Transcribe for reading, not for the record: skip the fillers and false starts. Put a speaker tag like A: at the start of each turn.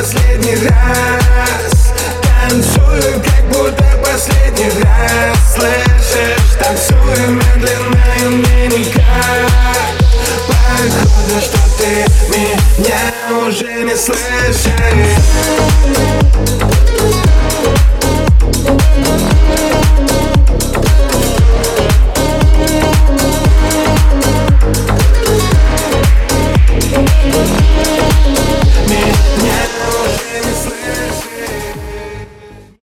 A: последний раз. Танцую, как будто последний раз. Слышишь, танцую медленно и мне никак. Походу, что ты меня уже не слышишь.